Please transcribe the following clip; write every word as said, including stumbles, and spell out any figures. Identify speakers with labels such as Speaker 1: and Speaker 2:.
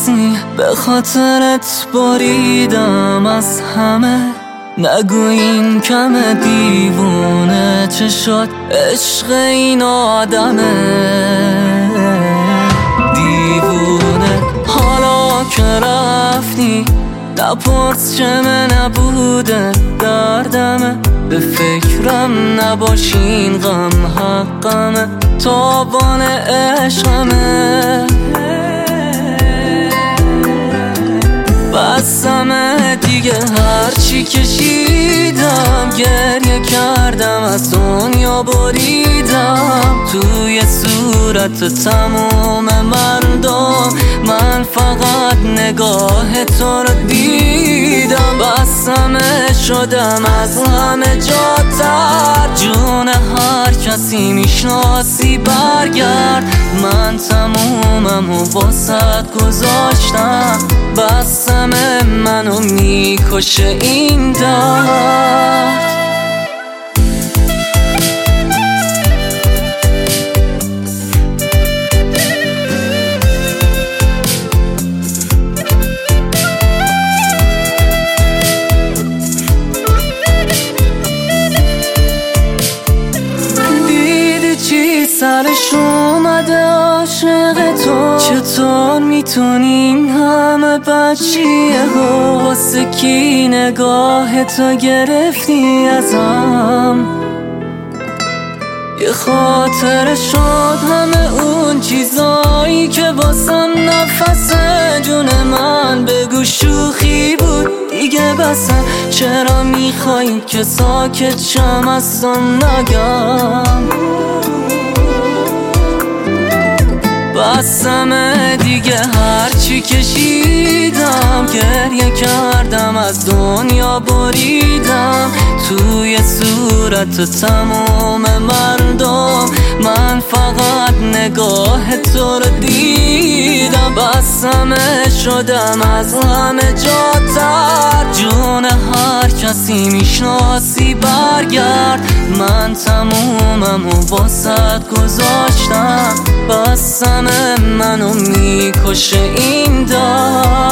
Speaker 1: کس نی، به خاطرت بریدم از همه. نگو این کمه، دیوونه چه شد عشق این آدمه. دیوونه حالا که رفتی، نپرس چه من نبوده دردمه. به فکرم نباشین غم حقمه، تاوان عشقمه. بسمه دیگه هرچی کشیدم، گریه کردم از دنیا بریدم. توی صورت تموم مردم من فقط نگاه تو رو دیدم. بسمه شدم از همه جاتر، جون هر کسی میشناسی برگرد. من تمومم و واسط گذاشتم، بسمه منو میکشه این درد. سرش اومده عاشق تو، چطور میتونین همه بچیه ها؟ واسه کی نگاه تو گرفتی ازم؟ یه خاطر شد همه اون چیزایی که واسم نفس جون من. بگو شوخی بود دیگه بسه، چرا میخوای که ساکت شم اصلا نگم؟ بسمه دیگه هرچی کشیدم، گریه کردم از دنیا بریدم. توی صورت تموم مردم من فقط نگاه تو رو دیدم. بسمه شدم از همه جاتر، جون هر کسی میشناسی برگرد. من تمومم و واسط گذاشتم، بسمه منو میکشه این دار.